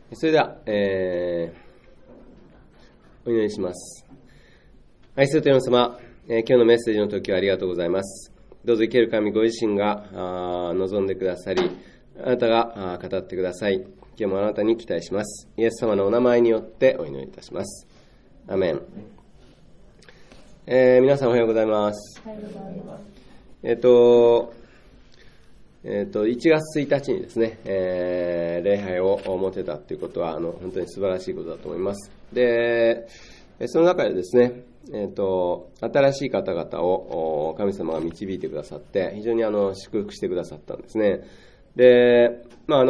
それでは、お祈りします。愛する天の様、今日のメッセージの時はありがとうございます。どうぞ生ける神ご自身が望んでくださり、あなたが語ってください。今日もあなたに期待します。イエス様のお名前によってお祈りいたします。アメン。皆さんおはようございます。1月1日にですね、礼拝を持てたということは本当に素晴らしいことだと思います。で、その中でですね、新しい方々を神様が導いてくださって非常に祝福してくださったんですね。で、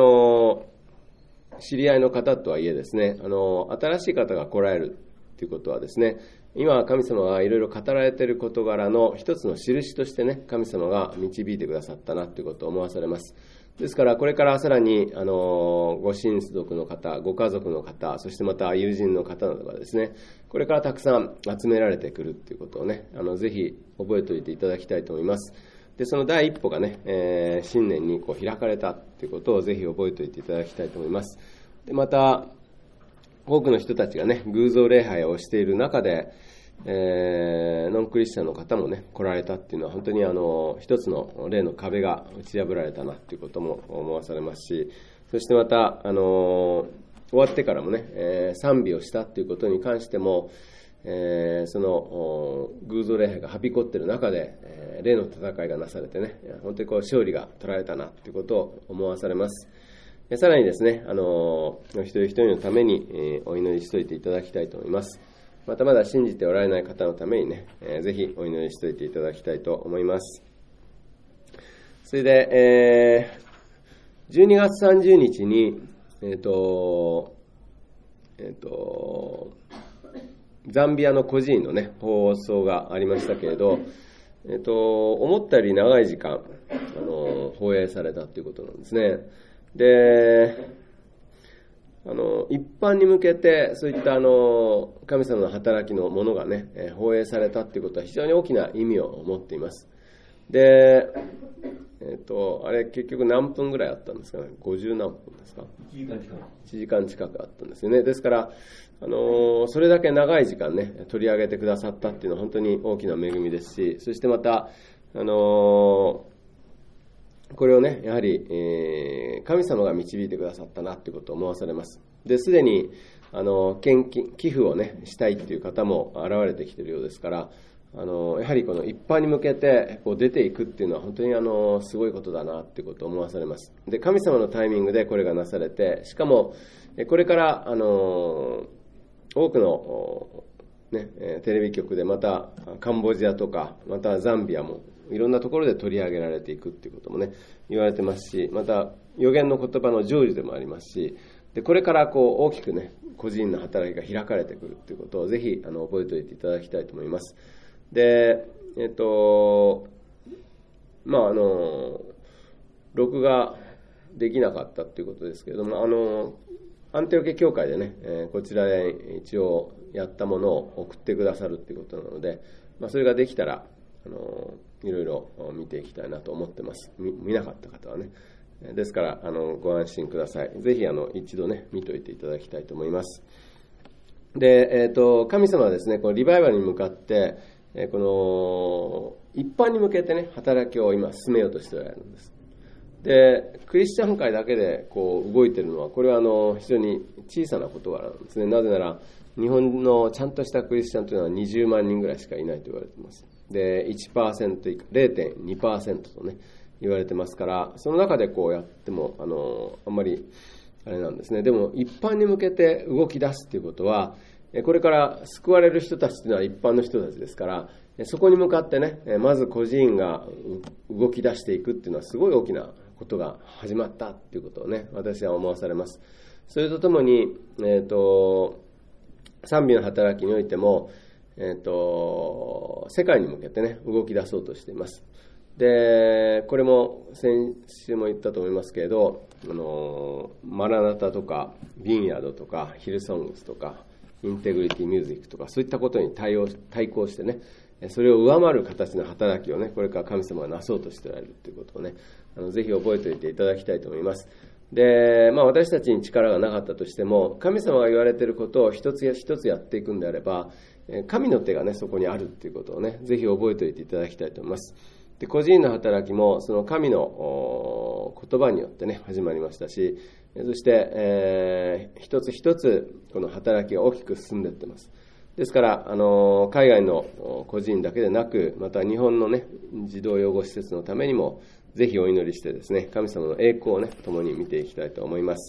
知り合いの方とはいえですね、新しい方が来られるということはですね、今神様がいろいろ語られている事柄の一つの印としてね、神様が導いてくださったなということを思わされます。ですからこれからさらにご親族の方、ご家族の方、そしてまた友人の方などがですね、これからたくさん集められてくるということをね、ぜひ覚えておいていただきたいと思います。で、その第一歩がね、新年に開かれたということをぜひ覚えておいていただきたいと思います。で、また多くの人たちがね、偶像礼拝をしている中で、ノンクリスチャンの方もね、来られたっていうのは本当に一つの霊の壁が打ち破られたなということも思わされますし、そしてまた終わってからもね、賛美をしたっていうことに関しても、その偶像礼拝がはびこっている中で、霊の戦いがなされてね、本当に勝利が取られたなということを思わされます。さらにですね、一人一人のためにお祈りしといていただきたいと思います。またまだ信じておられない方のためにね、ぜひお祈りしといていただきたいと思います。それで、12月30日に、ザンビアの孤児院のね、放送がありましたけれど、思ったより長い時間、放映されたということなんですね。で、一般に向けてそういった神様の働きのものがね、放映されたということは非常に大きな意味を持っています。で、あれ結局何分ぐらいあったんですかね。50何分ですか。1時間近くあったんですよね。ですから、それだけ長い時間ね、取り上げてくださったっていうのは本当に大きな恵みですし、そしてまた、これをね、やはり、神様が導いてくださったなということを思わされます。で、すでに寄付をね、したいという方も現れてきているようですから、やはりこの一般に向けて出ていくっていうのは本当にすごいことだなということを思わされます。で、神様のタイミングでこれがなされて、しかもこれから多くのね、テレビ局でまたカンボジアとかまたザンビアもいろんなところで取り上げられていくっていうこともね、言われてますし、また預言の言葉の成就でもありますし、でこれから大きくね、個人の働きが開かれてくるっていうことをぜひ覚えておいていただきたいと思います。で、録画できなかったっていうことですけれども、アンテオケ教会でね、こちらで一応やったものを送ってくださるっていうことなので、それができたらいろいろ見ていきたいなと思ってます。見なかった方はね。ですからご安心ください。ぜひ一度ね、見といていただきたいと思います。で、神様はですね、このリバイバルに向かってこの一般に向けてね、働きを今進めようとしておられるんです。で、クリスチャン界だけで動いているのは、これは非常に小さな事柄なんですね。なぜなら日本のちゃんとしたクリスチャンというのは20万人ぐらいしかいないと言われています。で、1% 以下 0.2% とね言われてますから、その中でやってもあんまりあれなんですね。でも一般に向けて動き出すということは、これから救われる人たちというのは一般の人たちですから、そこに向かってね、まず個人が動き出していくっていうのはすごい大きなことが始まったっていうことをね、私は思わされます。それとともに、賛美の働きにおいても、世界に向けてね、動き出そうとしています。で、これも先週も言ったと思いますけれど、マラナタとかビンヤードとかヒルソングスとかインテグリティミュージックとか、そういったことに対抗してね、それを上回る形の働きをね、これから神様がなそうとしておられるということをね、ぜひ覚えておいていただきたいと思います。 で、私たちに力がなかったとしても、神様が言われていることを一つ一つやっていくんであれば、神の手がね、そこにあるっていうことをね、ぜひ覚えておいていただきたいと思います。で、個人の働きも、その神の言葉によってね、始まりましたし、そして、一つ一つ、この働きが大きく進んでいってます。ですから、海外の個人だけでなく、また日本のね、児童養護施設のためにも、ぜひお祈りしてですね、神様の栄光をね、共に見ていきたいと思います。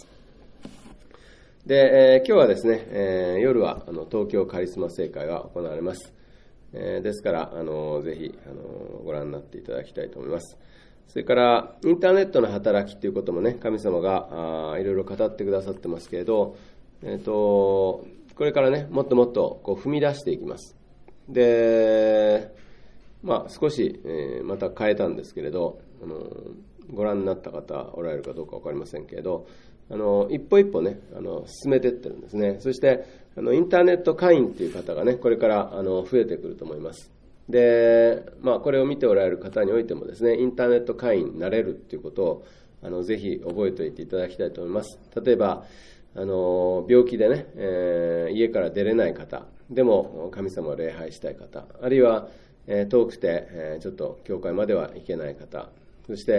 で、今日はですね、夜は東京カリスマ聖会が行われます。ですから、ぜひご覧になっていただきたいと思います。それから、インターネットの働きということもね、神様がいろいろ語ってくださってますけれど、これからね、もっともっとこう踏み出していきます。で、少し、また変えたんですけれど、ご覧になった方おられるかどうか分かりませんけれど、一歩一歩ね、進めていってるんですね。そして、インターネット会員っていう方がね、これから増えてくると思います。で、これを見ておられる方においてもですね、インターネット会員になれるっていうことを、ぜひ覚えておいていただきたいと思います。例えば、病気でね、家から出れない方、でも神様を礼拝したい方、あるいは、遠くて、ちょっと教会までは行けない方、そして、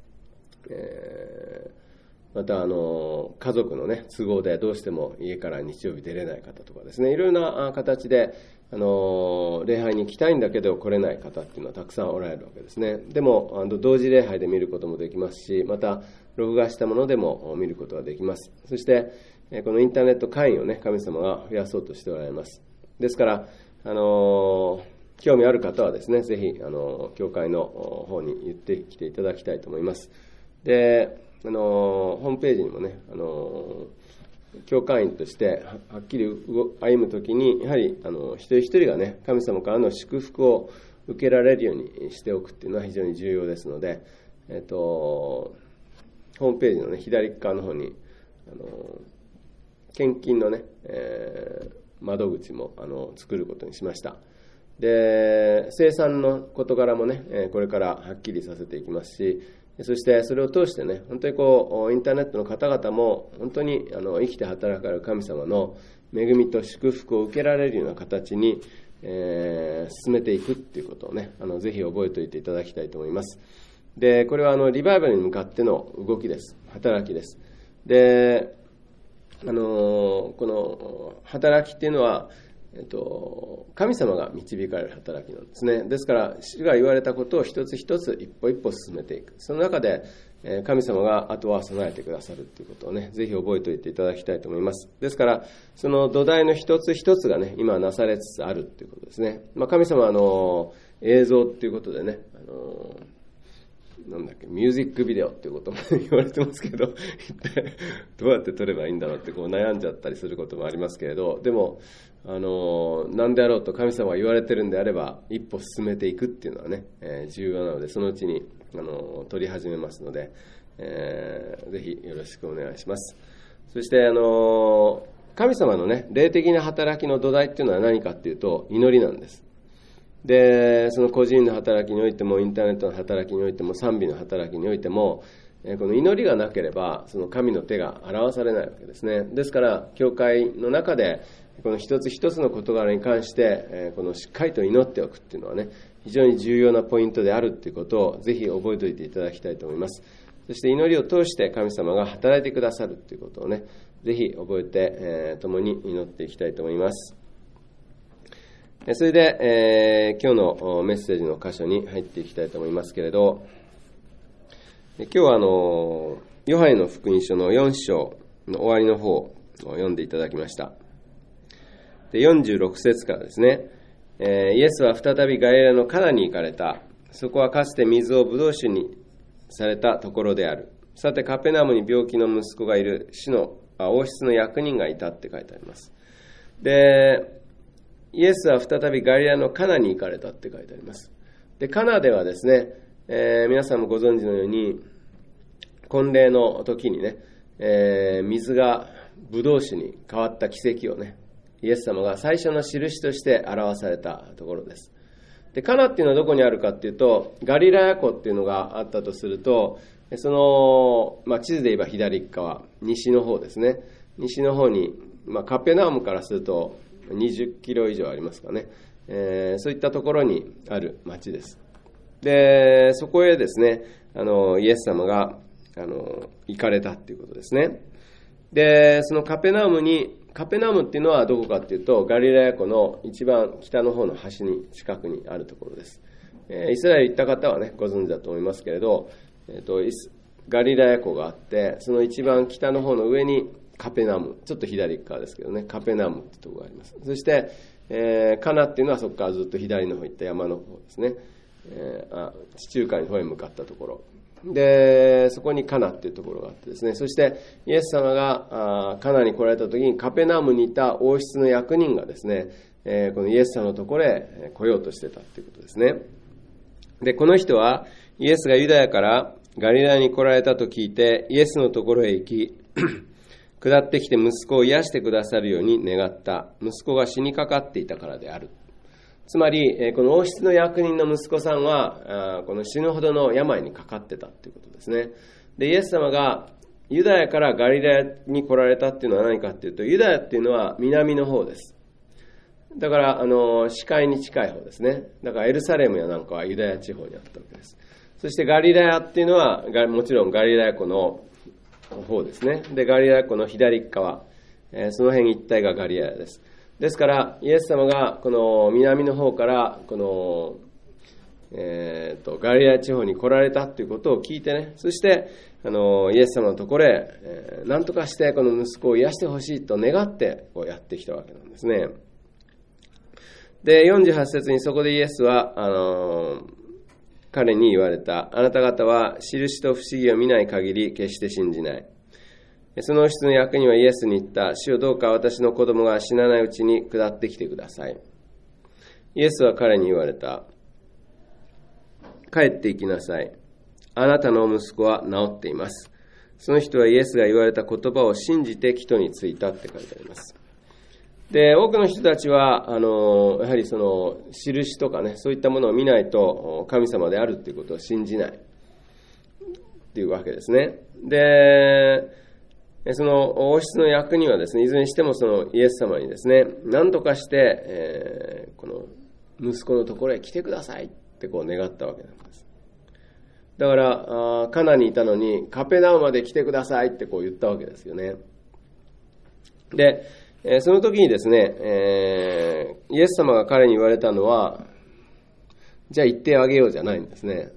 また家族のね都合でどうしても家から日曜日出れない方とかですね、いろいろな形で礼拝に来たいんだけど来れない方っていうのはたくさんおられるわけですね。でも同時礼拝で見ることもできますし、また録画したものでも見ることができます。そしてこのインターネット会員をね、神様が増やそうとしておられます。ですから興味ある方はですね、ぜひ教会の方に言ってきていただきたいと思います。で、ホームページにもね、教会員としてはっきり歩むときに、やはり一人一人がね、神様からの祝福を受けられるようにしておくっていうのは非常に重要ですので、ホームページのね、左側の方に献金のね、窓口も作ることにしました。で、生産の事柄もね、これからはっきりさせていきますし、そしてそれを通してね、本当にインターネットの方々も本当に生きて働かれる神様の恵みと祝福を受けられるような形に、進めていくっていうことをね、ぜひ覚えておいていただきたいと思います。で、これはリバイバルに向かっての動きです。働きです。で、この働きっていうのは、神様が導かれる働きなんですね。ですから、主が言われたことを一つ一つ一歩一歩進めていく。その中で、神様が後は備えてくださるということをね、ぜひ覚えておいていただきたいと思います。ですから、その土台の一つ一つがね、今なされつつあるということですね。神様は映像ということでね、ミュージックビデオっていうことも言われてますけど、一体どうやって撮ればいいんだろうって悩んじゃったりすることもありますけれど、でも何であろうと神様が言われてるんであれば一歩進めていくっていうのはね、重要なので、そのうちに取り始めますので、ぜひよろしくお願いします。そして神様のね、霊的な働きの土台っていうのは何かっていうと、祈りなんです。で、その個人の働きにおいても、インターネットの働きにおいても、賛美の働きにおいても、この祈りがなければ、その神の手が表されないわけですね。ですから、教会の中で、この一つ一つの事柄に関して、このしっかりと祈っておくっていうのはね、非常に重要なポイントであるっていうことを、ぜひ覚えておいていただきたいと思います。そして祈りを通して神様が働いてくださるっていうことをね、ぜひ覚えて、共に祈っていきたいと思います。それで、今日のメッセージの箇所に入っていきたいと思いますけれど、今日はヨハネの福音書の4章の終わりの方を読んでいただきました。で、46節からですね、イエスは再びガリラヤのカナに行かれた。そこはかつて水をブドウ酒にされたところである。さてカペナウムに病気の息子がいる王室の役人がいたって書いてあります。で、イエスは再びガリラヤのカナに行かれたって書いてあります。で、カナではですね、皆さんもご存知のように、婚礼の時にね、水がブドウ酒に変わった奇跡をね、イエス様が最初の印として表されたところです。で、カナっていうのはどこにあるかっていうと、ガリラヤ湖っていうのがあったとすると、 地図で言えば左側、西の方ですね。西の方に、カペナウムからすると20キロ以上ありますかね。そういったところにある町です。で、そこへですね、イエス様が、行かれたっていうことですね。で、そのカペナウムっていうのはどこかっていうと、ガリラヤ湖の一番北の方の端に近くにあるところです。イスラエル行った方はね、ご存知だと思いますけれど、ガリラヤ湖があって、その一番北の方の上にカペナム、ちょっと左側ですけどね、カペナムってところがあります。そして、カナっていうのはそこからずっと左の方行った山の方ですね。地中海の方へ向かったところ。で、そこにカナっていうところがあってですね、そしてイエス様がカナに来られた時にカペナムにいた王室の役人がですね、このイエス様のところへ来ようとしてたっていうことですね。で、この人はイエスがユダヤからガリラヤに来られたと聞いて、イエスのところへ行き、下ってきて息子を癒してくださるように願った。息子が死にかかっていたからである。つまり、この王室の役人の息子さんは、この死ぬほどの病にかかってたということですね。で、イエス様がユダヤからガリラヤに来られたっていうのは何かっていうと、ユダヤっていうのは南の方です。だから、死海に近い方ですね。だからエルサレムやなんかはユダヤ地方にあったわけです。そしてガリラヤっていうのは、もちろんガリラヤ湖の方ですね。で、ガリラヤ湖の左側、その辺一帯がガリラヤです。ですから、イエス様がこの南の方からこの、ガリラヤ地方に来られたということを聞いてね、そしてイエス様のところへ、何とかしてこの息子を癒してほしいと願ってこうやってきたわけなんですね。で、48節にそこでイエスは彼に言われた。あなた方は印と不思議を見ない限り決して信じない。その人の役にはイエスに言った。主よ、どうか私の子供が死なないうちに下ってきてください。イエスは彼に言われた。帰って行きなさい。あなたの息子は治っています。その人はイエスが言われた言葉を信じて帰途に着いたって書いてあります。で、多くの人たちは、やはりその、印とかね、そういったものを見ないと、神様であるということを信じない。っていうわけですね。で、その王室の役にはですね、いずれにしてもそのイエス様にですね、何とかして、この息子のところへ来てくださいってこう願ったわけなんです。だから、カナにいたのに、カペナウまで来てくださいってこう言ったわけですよね。で、その時にですね、イエス様が彼に言われたのは、じゃあ行ってあげようじゃないんですね。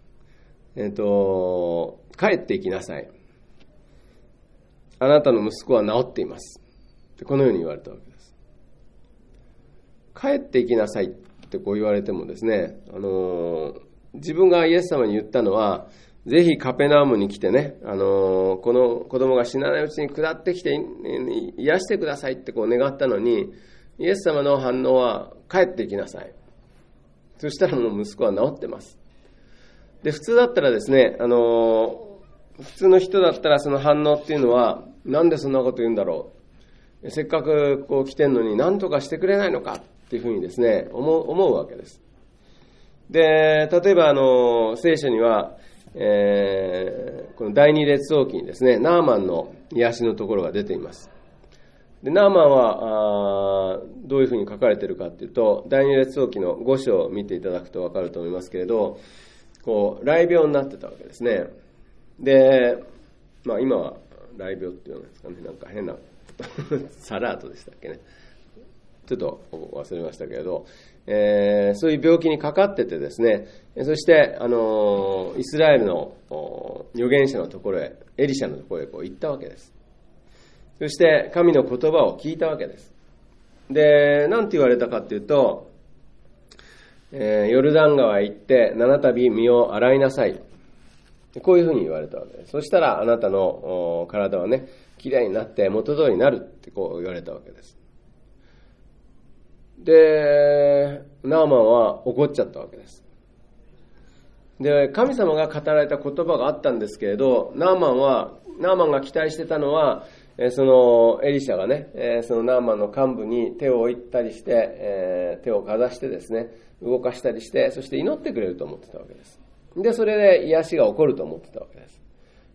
帰って行きなさい。あなたの息子は治っています。このように言われたわけです。帰って行きなさいってこう言われてもですね、自分がイエス様に言ったのは、ぜひカペナウムに来てね、この子供が死なないうちに下ってきて癒してくださいってこう願ったのに、イエス様の反応は帰って行きなさい。そしたらもう息子は治ってます。で、普通だったらですね、普通の人だったらその反応っていうのは、なんでそんなこと言うんだろう。せっかくこう来てんのに何とかしてくれないのかっていうふうにですね、思うわけです。で、例えば聖書には、この第二列王記にですね、ナーマンの癒しのところが出ています。で、ナーマンはどういうふうに書かれているかというと、第二列王記の5章を見ていただくと分かると思いますけれど、こう雷病になってたわけですね。で、今は雷病っていうんですかね、なんか変なサラートでしたっけね、ちょっと忘れましたけれど、そういう病気にかかっててですね、そしてイスラエルの預言者のところへ、エリシャのところへこう行ったわけです。そして神の言葉を聞いたわけです。で、なんて言われたかっていうと、ヨルダン川へ行って7度身を洗いなさい、こういうふうに言われたわけです。そしたらあなたの体はね、きれいになって元通りになるってこう言われたわけです。で、ナーマンは怒っちゃったわけです。で、神様が語られた言葉があったんですけれど、ナーマンが期待してたのは、そのエリシャがね、そのナーマンの幹部に手を置いたりして、手をかざしてですね、動かしたりして、そして祈ってくれると思ってたわけです。で、それで癒しが起こると思ってたわけです。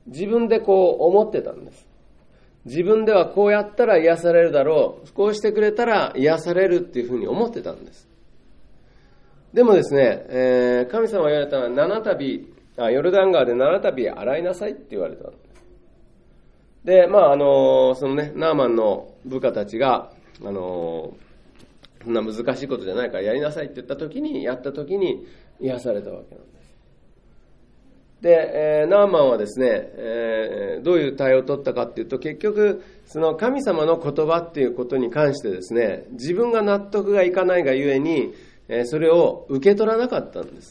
自分でこう思ってたんです。自分ではこうやったら癒されるだろう、こうしてくれたら癒されるっていうふうに思ってたんです。でもですね、神様が言われたのはヨルダン川で7度洗いなさいって言われたんです。で、そのね、ナーマンの部下たちが、そんな難しいことじゃないからやりなさいってやった時に癒されたわけなんです。で、ナーマンはですね、どういう対応を取ったかっていうと、結局、その神様の言葉っていうことに関してですね、自分が納得がいかないがゆえに、それを受け取らなかったんです。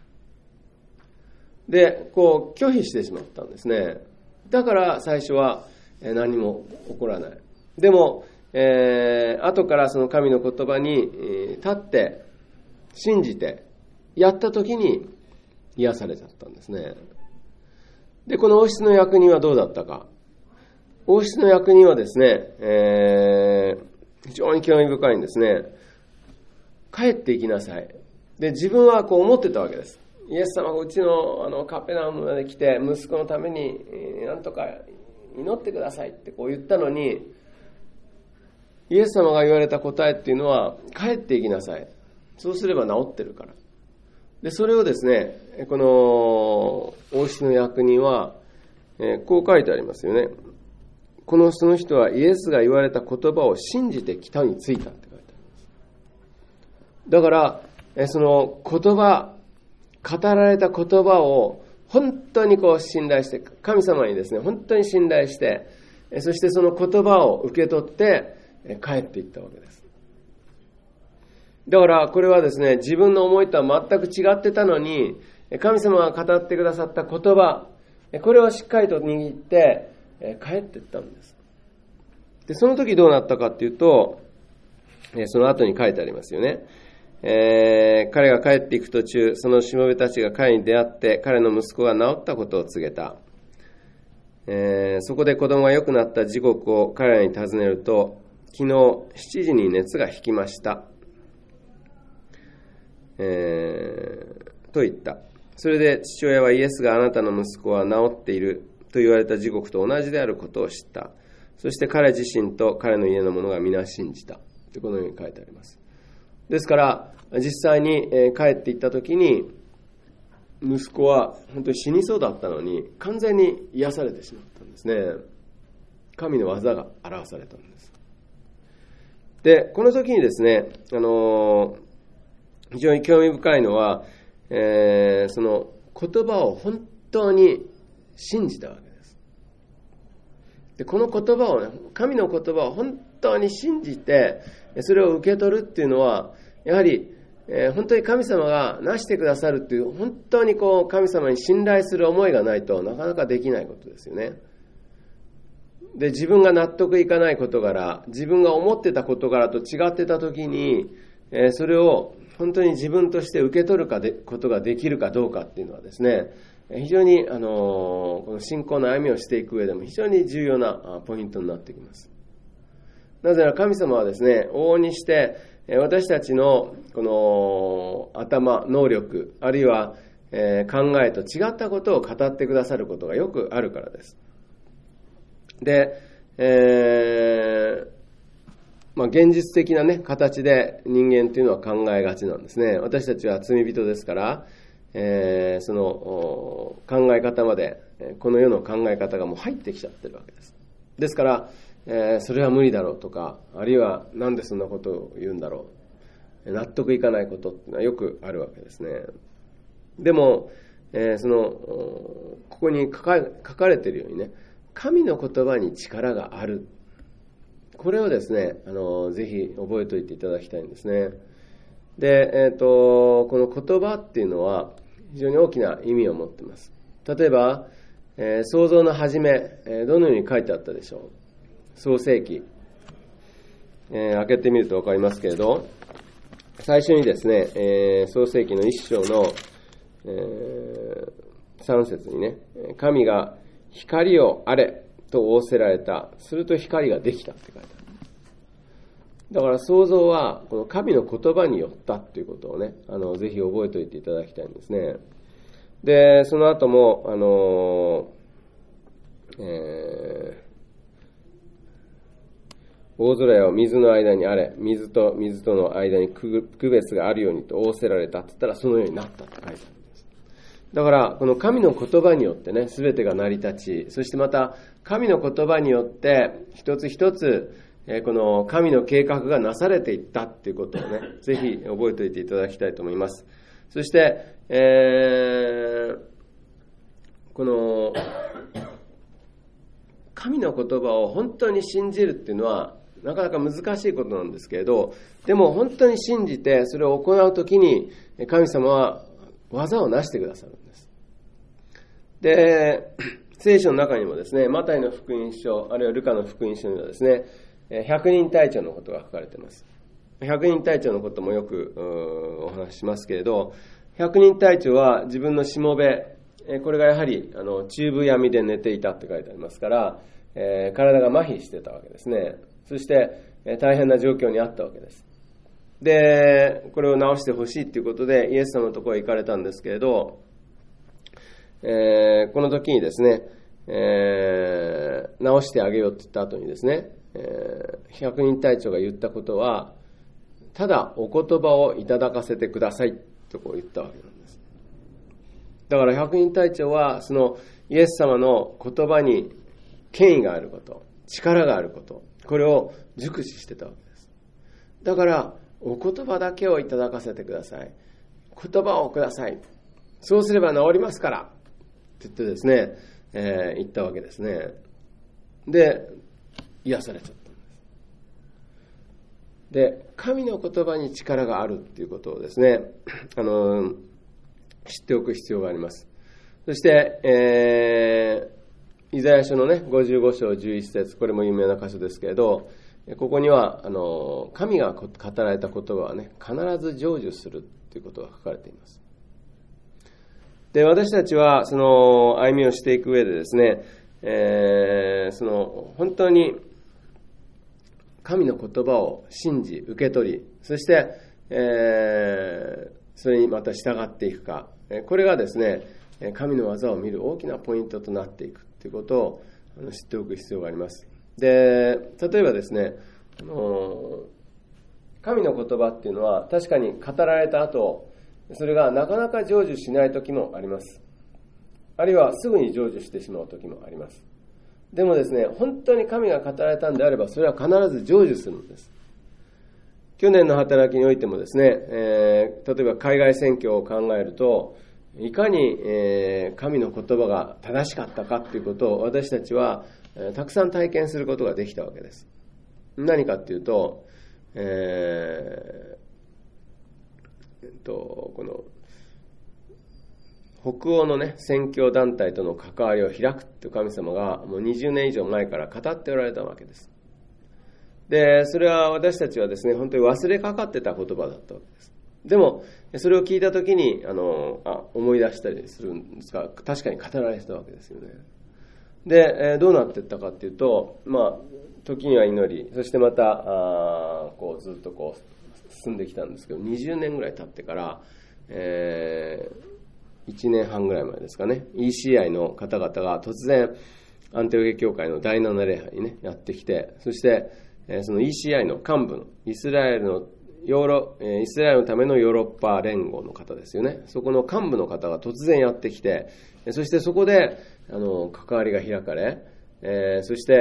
で、こう拒否してしまったんですね。だから最初は何も起こらない。でも、後からその神の言葉に立って信じてやった時に癒されちゃったんですね。で、この王室の役人はどうだったか。王室の役人はですね、非常に興味深いんですね。帰っていきなさい。で、自分はこう思ってたわけです。イエス様がうちのカペナウムまで来て息子のためになんとか祈ってくださいってこう言ったのに、イエス様が言われた答えっていうのは帰っていきなさい。そうすれば治ってるから。で、それをですね、この王室の役人はこう書いてありますよね。その人はイエスが言われた言葉を信じて北に着いたって書いてあります。だからその言葉、語られた言葉を本当にこう信頼して、神様にですね、本当に信頼して、そしてその言葉を受け取って帰っていったわけです。だからこれはですね、自分の思いとは全く違ってたのに、神様が語ってくださった言葉、これをしっかりと握って帰っていったんです。で、その時どうなったかっていうと、その後に書いてありますよね。彼が帰っていく途中、そのしもべたちが彼に出会って彼の息子が治ったことを告げた。そこで子供が良くなった時刻を彼らに尋ねると、昨日7時に熱が引きました、と言った。それで父親はイエスがあなたの息子は治っていると言われた時刻と同じであることを知った。そして彼自身と彼の家の者が皆信じたとこのように書いてあります。ですから実際に帰っていった時に、息子は本当に死にそうだったのに完全に癒されてしまったんですね。神の技が表されたんです。で、この時にですね、非常に興味深いのは、その言葉を本当に信じたわけです。で、この言葉をね、神の言葉を本当に信じてそれを受け取るっていうのは、やはり本当に神様がなしてくださるっていう、本当にこう神様に信頼する思いがないとなかなかできないことですよね。で、自分が納得いかない事柄、自分が思ってた事柄と違ってた時に、それを本当に自分として受け取ることができるかどうかっていうのはですね、非常にこの信仰の歩みをしていく上でも非常に重要なポイントになってきます。なぜなら神様はですね、往々にして私たちのこの頭、能力、あるいは考えと違ったことを語ってくださることがよくあるからです。で、現実的なね、形で人間というのは考えがちなんですね。私たちは罪人ですから、その考え方まで、この世の考え方がもう入ってきちゃってるわけです。ですから、それは無理だろうとか、あるいはなんでそんなことを言うんだろう、納得いかないことっていうのはよくあるわけですね。でも、ここに書かれているようにね、神の言葉に力がある。これをですね、ぜひ覚えておいていただきたいんですね。で、この言葉っていうのは非常に大きな意味を持っています。例えば、創造の始め、どのように書いてあったでしょう。創世記、開けてみると分かりますけれど、最初にですね、創世記の1章の、3節にね、神が光をあれと仰せられた。すると光ができたって書いてある。だから創造はこの神の言葉によったっていうことをね、ぜひ覚えておいていただきたいんですね。で、その後も大空よ水の間にあれ、水と水との間に区別があるようにと仰せられたって言ったら、そのようになったって書いてあるんです。だからこの神の言葉によってね、全てが成り立ち、そしてまた神の言葉によって一つ一つこの神の計画がなされていったっていうことをね、ぜひ覚えておいていただきたいと思います。そして、この神の言葉を本当に信じるっていうのはなかなか難しいことなんですけれど、でも本当に信じてそれを行うときに神様は技をなしてくださるんです。で、聖書の中にもですね、マタイの福音書、あるいはルカの福音書にはですね、百人隊長のことが書かれています。百人隊長のこともよくお話ししますけれど、百人隊長は自分のしもべ、これがやはり中部闇で寝ていたって書いてありますから、体が麻痺してたわけですね。そして大変な状況にあったわけです。で、これを治してほしいということでイエス様のところへ行かれたんですけれど、この時にですね、治してあげようって言った後にですね、百人隊長が言ったことは、ただお言葉をいただかせてくださいとこう言ったわけなんです。だから百人隊長はそのイエス様の言葉に権威があること、力があること、これを熟知してたわけです。だからお言葉だけをいただかせてください、言葉をください、そうすれば治りますからって言ってですね、言ったわけですね。で、癒されちゃったんです。で、神の言葉に力があるっていうことをですね、知っておく必要があります。そして、イザヤ書のね、55章11節、これも有名な箇所ですけれど、ここには神が語られた言葉はね、必ず成就するということが書かれています。で、私たちはその歩みをしていく上でですね、その本当に神の言葉を信じ受け取り、そして、それにまた従っていくか、これがですね、神の技を見る大きなポイントとなっていくということを知っておく必要があります。で、例えばですね、神の言葉っていうのは確かに語られた後、それがなかなか成就しない時もあります。あるいはすぐに成就してしまう時もあります。でもですね、本当に神が語られたんであれば、それは必ず成就するんです。去年の働きにおいてもですね、例えば海外選挙を考えると、いかに、神の言葉が正しかったかということを私たちは、たくさん体験することができたわけです。何かっていうと、この北欧のね、宣教団体との関わりを開くという神様がもう20年以上前から語っておられたわけです。で、それは私たちはですね、本当に忘れかかってた言葉だったわけです。でもそれを聞いたときに思い出したりするんですが、確かに語られてたわけですよね。で、どうなっていったかっていうと、時には祈り、そしてまたこうずっとこう進んできたんですけど、20年ぐらい経ってから、1年半ぐらい前ですかね、 ECI の方々が突然アンテオゲ教会の第7礼拝にねやってきて、そしてその ECI の幹部のイスラエルのためのヨーロッパ連合の方ですよね、そこの幹部の方が突然やってきて、そしてそこで関わりが開かれ、そして、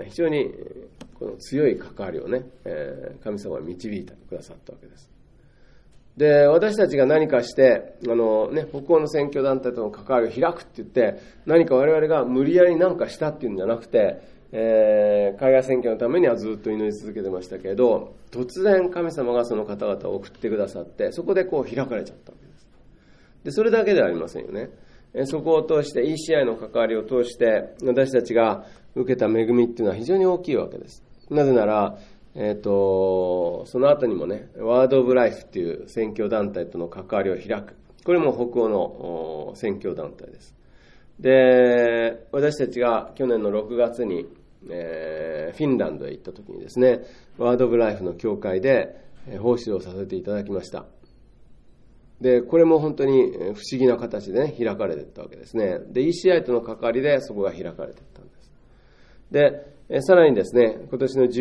非常にこの強い関わりをね、神様が導いてくださったわけです。で、私たちが何かして北欧の宣教団体との関わりを開くって言って、何か我々が無理やり何かしたっていうんじゃなくて、海外宣教のためにはずっと祈り続けてましたけれど、突然神様がその方々を送ってくださって、そこでこう開かれちゃったわけです。で、それだけではありませんよね。そこを通して ECI の関わりを通して私たちが受けた恵みっていうのは非常に大きいわけです。なぜなら、その後にもね、ワードオブライフっていう宣教団体との関わりを開く。これも北欧の宣教団体です。で、私たちが去年の6月に、フィンランドへ行った時にですね、ワードオブライフの教会で奉仕をさせていただきました。 で、これも本当に不思議な形でね、開かれていったわけですね。で、ECI との関わりでそこが開かれていったんです。で、さらにですね、去年の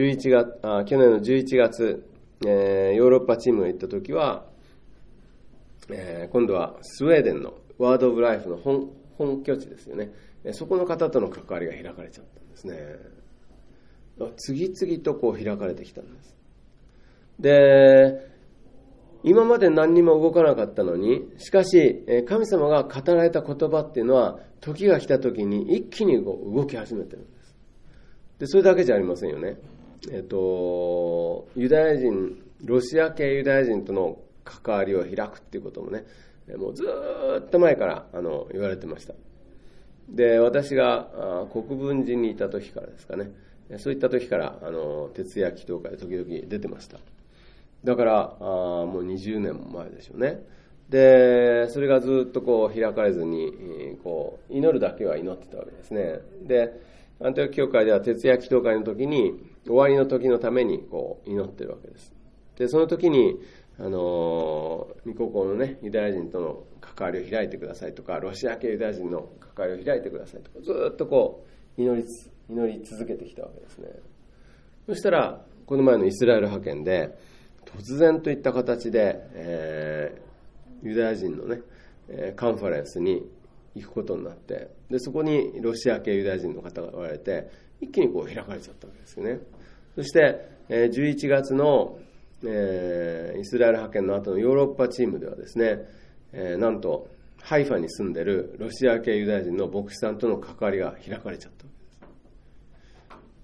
11月、ヨーロッパチームが行った時は、今度はスウェーデンのワードオブライフの本拠地ですよね。そこの方との関わりが開かれちゃったんですね。次々とこう開かれてきたんです。で、今まで何にも動かなかったのに、しかし神様が語られた言葉っていうのは、時が来た時に一気に動き始めてるんです。で、それだけじゃありませんよね。ユダヤ人、ロシア系ユダヤ人との関わりを開くっていうこともね、もうずっと前から言われてました。で、私が国分寺にいた時からですかね、そういった時から徹夜祈祷会で時々出てました。だからもう20年も前でしょうね。で、それがずっとこう開かれずにこう祈るだけは祈ってたわけですね。で、アンティオキ教会では徹夜祈祷会の時に終わりの時のためにこう祈ってるわけです。で、その時に御心のね、ユダヤ人との関わりを開いてくださいとか、ロシア系ユダヤ人の関わりを開いてくださいとか、ずっとこう祈り続けてきたわけですね。そしたらこの前のイスラエル派遣で突然といった形で、ユダヤ人のね、カンファレンスに行くことになって、でそこにロシア系ユダヤ人の方がおられて、一気にこう開かれちゃったわけですよね。そして、11月の、イスラエル派遣の後のヨーロッパチームではですね、なんとハイファに住んでるロシア系ユダヤ人の牧師さんとの関わりが開かれちゃったわけです。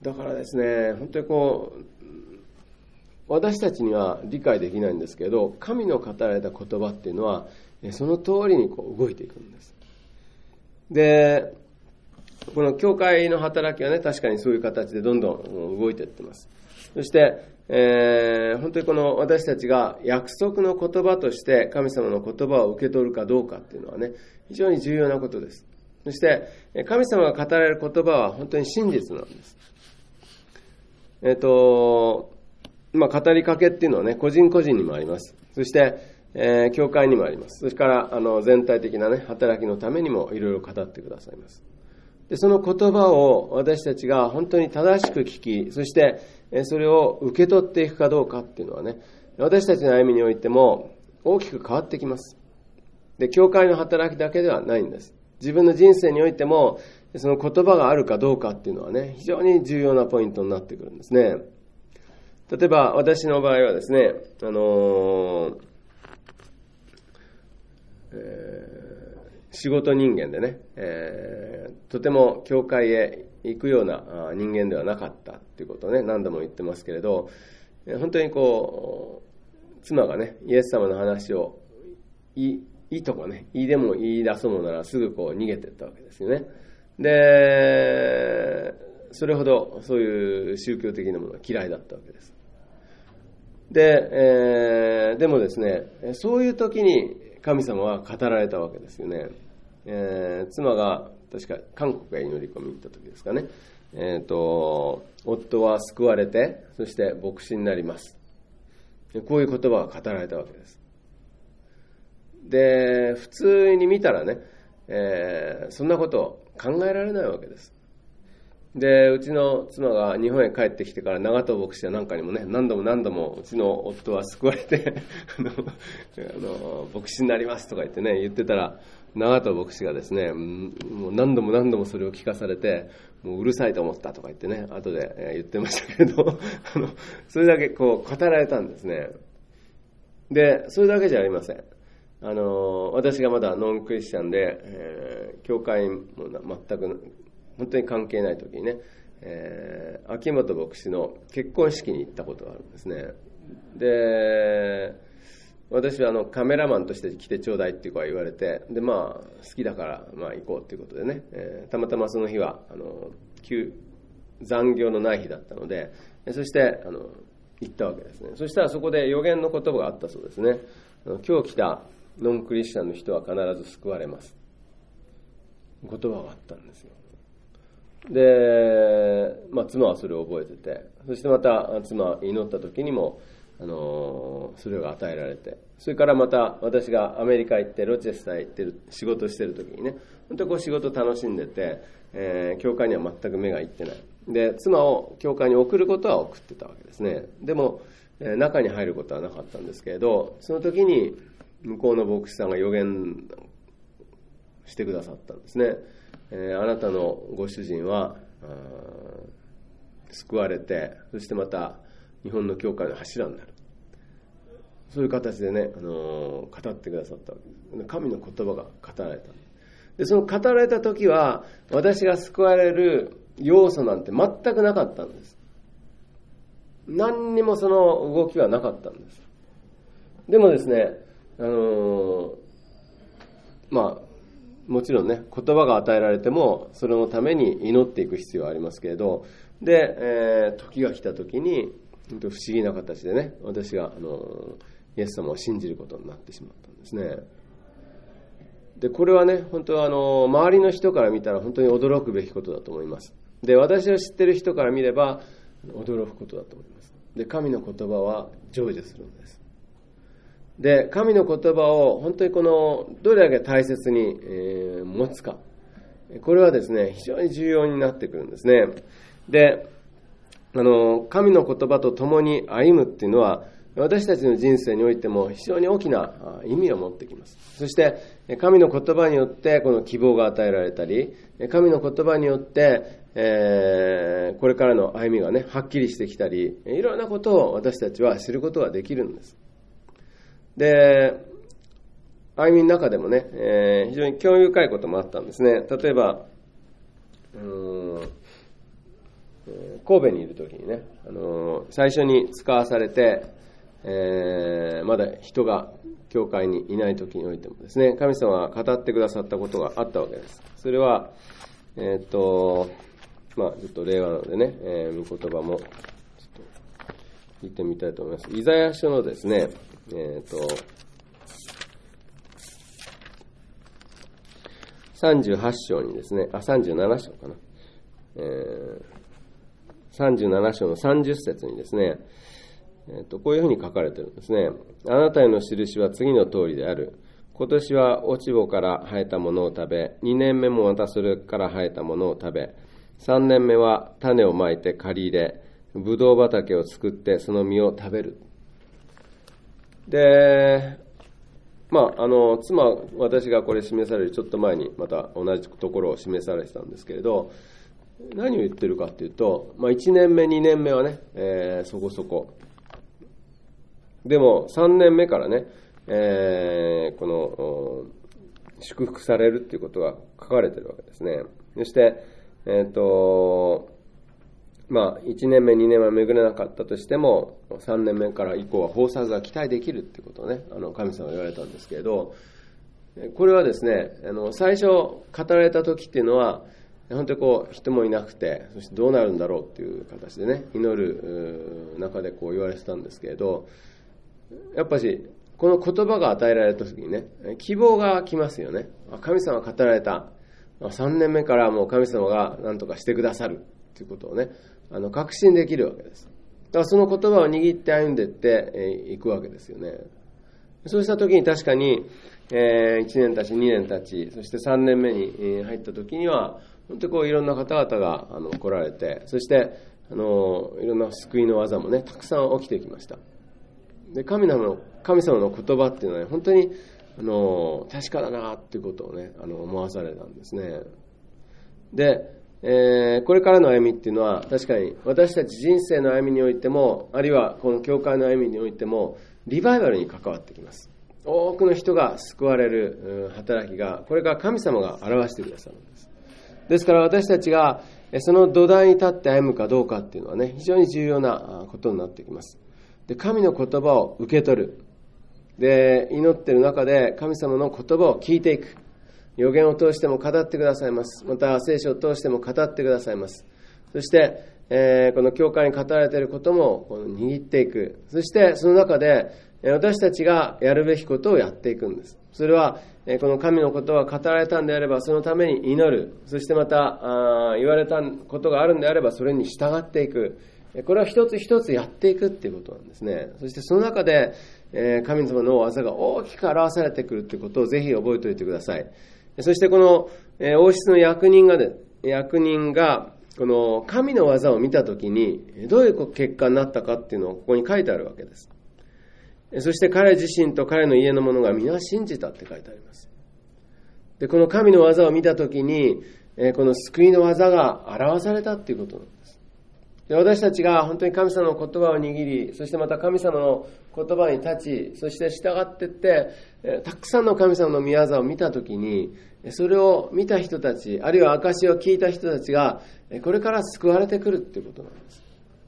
だからですね、本当にこう私たちには理解できないんですけど、神の語られた言葉っていうのはその通りにこう動いていくんです。で、この教会の働きはね、確かにそういう形でどんどん動いていってます。そして、本当にこの私たちが約束の言葉として神様の言葉を受け取るかどうかっていうのはね、非常に重要なことです。そして神様が語られる言葉は本当に真実なんです。語りかけっていうのはね、個人個人にもあります。そして、教会にもあります。それから全体的なね、働きのためにもいろいろ語ってくださいます。で、その言葉を私たちが本当に正しく聞き、そしてそれを受け取っていくかどうかっていうのはね、私たちの歩みにおいても大きく変わってきます。で、教会の働きだけではないんです。自分の人生においてもその言葉があるかどうかっていうのはね、非常に重要なポイントになってくるんですね。例えば私の場合はですね、仕事人間でね、とても教会へ行くような人間ではなかったということをね、何度も言ってますけれど、本当にこう妻がね、イエス様の話をいいとこね、いいでも言い出そうもならすぐこう逃げていったわけですよね。で、それほどそういう宗教的なものは嫌いだったわけです。で、でもですね、そういう時に神様は語られたわけですよね。妻が確か韓国へ祈り込みに行った時ですかね。夫は救われて、そして牧師になります。こういう言葉が語られたわけです。で、普通に見たらね、そんなこと考えられないわけです。で、うちの妻が日本へ帰ってきてから長門牧師やなんかにもね、何度もうちの夫は救われて牧師になりますとか言ってね、言ってたら、長門牧師がですね、もう何度もそれを聞かされて、もううるさいと思ったとか言ってね、後で言ってましたけれどそれだけこう語られたんですね。で、それだけじゃありません。私がまだノンクリスチャンで、教会も全く本当に関係ない時にね、秋元牧師の結婚式に行ったことがあるんですね。で、私はカメラマンとして来てちょうだいっていう子は言われて、で好きだから行こうということでね、たまたまその日は残業のない日だったので、そして行ったわけですね。そしたらそこで予言の言葉があったそうですね。今日来たノンクリスチャンの人は必ず救われます。言葉があったんですよ。で、妻はそれを覚えてて、そしてまた妻は祈った時にもそれが与えられて、それからまた私がアメリカ行ってロチェスター行って仕事してる時にね、本当にこう仕事楽しんでて、教会には全く目がいってない。で、妻を教会に送ることは送ってたわけですね。でも、中に入ることはなかったんですけれど、その時に向こうの牧師さんが予言してくださったんですね。あなたのご主人は救われて、そしてまた日本の教会の柱になる。そういう形でね、語ってくださったわけです。神の言葉が語られた。で、その語られた時は、私が救われる要素なんて全くなかったんです。何にもその動きはなかったんです。でもですね、もちろんね、言葉が与えられても、それのために祈っていく必要はありますけれど、で、時が来た時に、不思議な形でね、私が、イエス様を信じることになってしまったんですね。で、これはね、本当は周りの人から見たら本当に驚くべきことだと思います。で、私を知ってる人から見れば、驚くことだと思います。で、神の言葉は成就するんです。で、神の言葉を本当にどれだけ大切に、持つか。これはですね、非常に重要になってくるんですね。で、神の言葉と共に歩むっていうのは、私たちの人生においても非常に大きな意味を持ってきます。そして、神の言葉によってこの希望が与えられたり、神の言葉によって、これからの歩みがね、はっきりしてきたり、いろんなことを私たちは知ることができるんです。で、歩みの中でもね、非常に興味深いこともあったんですね。例えば、神戸にいるときにね、最初に使わされて、まだ人が教会にいないときにおいてもですね、神様が語ってくださったことがあったわけです。それは、ちょっと令和なのでね、御言葉もちょっと聞いてみたいと思います。イザヤ書のですね、38章にですね、37章かな。37章の30節にですね、こういうふうに書かれているんですね。あなたへの印は次の通りである。今年は落ち穂から生えたものを食べ、2年目もまたそれから生えたものを食べ、3年目は種をまいて刈り入れ、ぶどう畑を作ってその実を食べる。で、私がこれ示されるちょっと前にまた同じところを示されてたんですけれど、何を言ってるかっていうと、1年目、2年目はね、そこそこ。でも3年目からね、この祝福されるっていうことが書かれてるわけですね。そして、1年目、2年目は巡れなかったとしても、3年目から以降は豊作が期待できるっていうことをね、神様が言われたんですけれど、これはですね、最初語られた時っていうのは、本当に人もいなくて、そしてどうなるんだろうっていう形でね、祈る中で言われてたんですけれど、やっぱし、この言葉が与えられた時にね、希望が来ますよね。神様が語られた。3年目からもう神様が何とかしてくださるということをね、確信できるわけです。だからその言葉を握って歩んでいっていくわけですよね。そうした時に確かに、1年たち、2年たち、そして3年目に入った時には、本当にいろんな方々が来られて、そしていろんな救いの技もね、たくさん起きてきました。で、神様の言葉っていうのは、ね、本当に確かだなっていうことをね、思わされたんですね。で、これからの歩みっていうのは、確かに私たち人生の歩みにおいても、あるいはこの教会の歩みにおいても、リバイバルに関わってきます。多くの人が救われる働きが、これから神様が表してくださるんです。ですから私たちがその土台に立って歩むかどうかっていうのはね、非常に重要なことになってきます。で、神の言葉を受け取る。で、祈っている中で神様の言葉を聞いていく。預言を通しても語ってくださいます。また聖書を通しても語ってくださいます。そして、この教会に語られていることも握っていく。そしてその中で私たちがやるべきことをやっていくんです。それはこの神のことが語られたんであればそのために祈る。そしてまた言われたことがあるんであればそれに従っていく。 これを一つ一つやっていくっていうことなんですね。そしてその中で、神様の技が大きく表されてくるということをぜひ覚えておいてください。そしてこの、王室の役人がこの神の技を見たときにどういう結果になったかっていうのをここに書いてあるわけです。そして彼自身と彼の家の者が皆信じたって書いてあります。で、この神の技を見たときに、この救いの技が表されたっていうことなんです。で、私たちが本当に神様の言葉を握り、そしてまた神様の言葉に立ち、そして従っていって、たくさんの神様の御業を見たときに、それを見た人たち、あるいは証を聞いた人たちが、これから救われてくるっていうことなんです。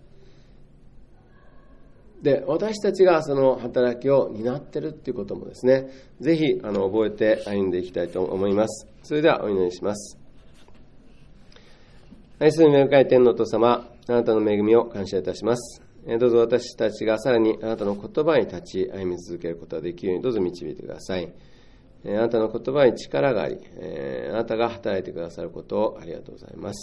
で、私たちがその働きを担っているっていうこともですね、ぜひ覚えて歩んでいきたいと思います。それではお祈りします。愛する恵み深い天のお父様、あなたの恵みを感謝いたします。どうぞ私たちがさらにあなたの言葉に立ち歩み続けることができるようにどうぞ導いてください。あなたの言葉に力があり、あなたが働いてくださることをありがとうございます。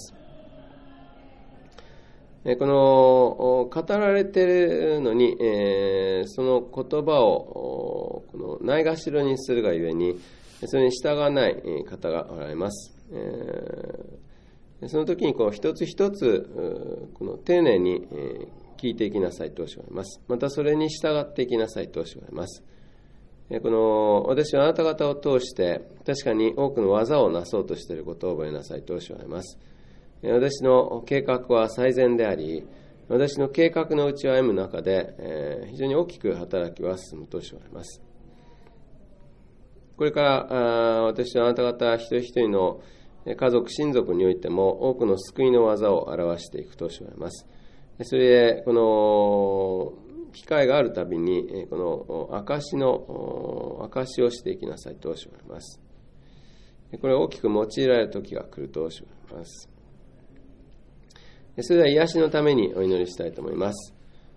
この語られているのに、その言葉をこのないがしろにするがゆえにそれに従わない方がおられます。その時に一つ一つこの丁寧に聞いていきなさいとおっしゃいます。またそれに従っていきなさいとおっしゃいます。この私はあなた方を通して確かに多くの技をなそうとしていることを覚えなさいとおっしゃいます。私の計画は最善であり、私の計画のうちを歩む中で非常に大きく働きは進むとおっしゃいます。これから私はあなた方一人一人の家族、親族においても多くの救いの技を表していくとおっしゃいます。それでこの機会があるたびにこの証しをしていきなさいとおっしゃいます。これを大きく用いられる時が来るとおっしゃいます。それでは癒しのためにお祈りしたいと思います。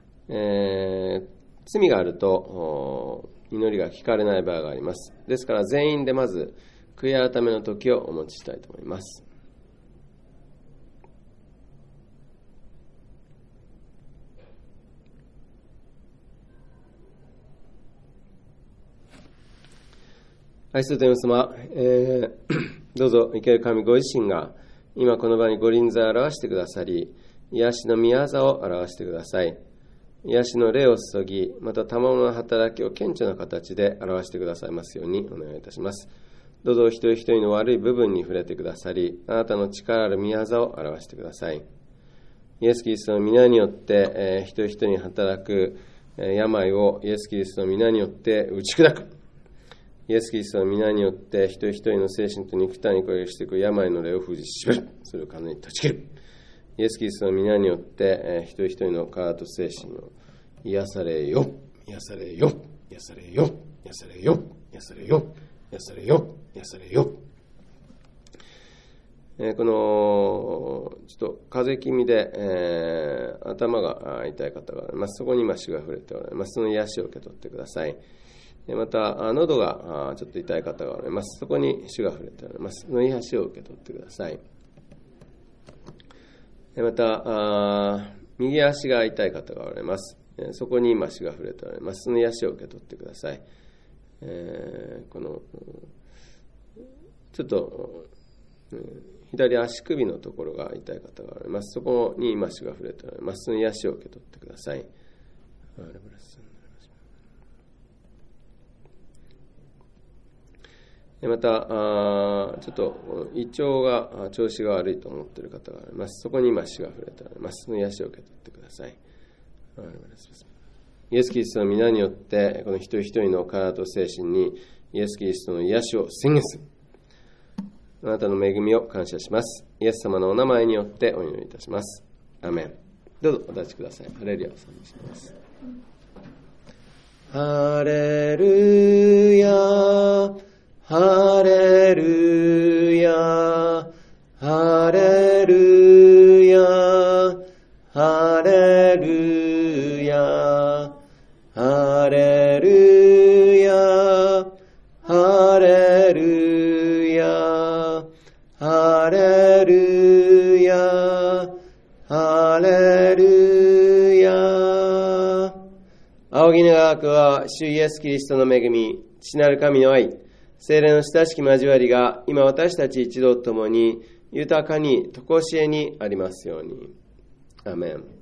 罪があると祈りが聞かれない場合があります。ですから全員でまず悔い改めの時をお持ちしたいと思います。愛する天父様、どうぞ生ける神ご自身が今この場にご臨在を表してくださり、癒しの御業を表してください。癒しの霊を注ぎ、また賜物の働きを顕著な形で表してくださいますようにお願いいたします。どうぞ一人一人の悪い部分に触れてくださり、あなたの力ある御業を表してください。イエス・キリストの皆によって、一人一人に働く、病をイエス・キリストの皆によって打ち砕く。イエス・キリストの皆によって一人一人の精神と肉体に攻撃していく病の霊を封じしめる。それを完全に断ち切る。イエス・キリストの皆によって、一人一人の体と精神を癒されよ、癒されよ、癒されよ、癒されよ、癒されよ、癒されよ、癒されよ。このちょっと風邪気味で、頭が痛い方があります。そこに今主が触れておられます。その癒しを受け取ってください。また喉がちょっと痛い方がおられます。そこに主が触れておられます。その癒しを受け取ってください。また右足が痛い方がおられます。そこに今主が触れておられます。その癒しを受け取ってください。このちょっと左足首のところが痛い方がおられます。そこに今主が触れておられます。その癒しを受け取ってください。またちょっと胃腸が調子が悪いと思っている方があります。そこに今主が触れておられます。その癒しを受け取ってください。イエス・キリストの皆によってこの一人一人の体と精神にイエス・キリストの癒しを宣言する。あなたの恵みを感謝します。イエス様のお名前によってお祈りいたします。アーメン。どうぞお立ちください。ハレルヤを賛美します。ハレルヤ、ハレルヤ、ハレルヤ、ハレルヤ、ハレルヤ、ハレルヤ、ハレルヤ、ハレルヤ。 仰ぎ願わくは、主イエス・キリストの恵み、父なる神の愛、聖霊の親しき交わりが、今私たち一同ともに、豊かに、とこしえにありますように。アメン。